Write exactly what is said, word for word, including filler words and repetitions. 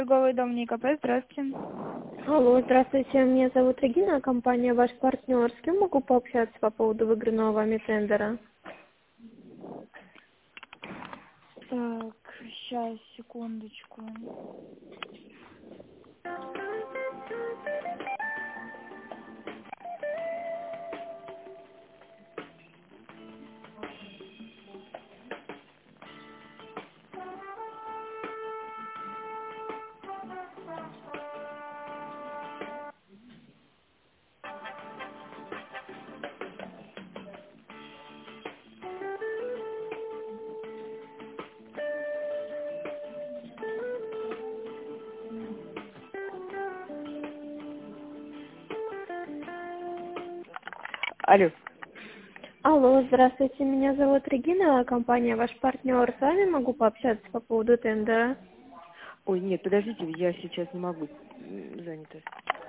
Торговый дом НИКП, здравствуйте. Алло, здравствуйте, меня зовут Регина, компания «Ваш партнер». С кем могу пообщаться по поводу выигранного вами тендера? Так, сейчас, секундочку. Алло. Алло, здравствуйте, меня зовут Регина, компания «Ваш партнер». С вами могу пообщаться по поводу тендера? Ой, нет, подождите, я сейчас не могу, м, занята.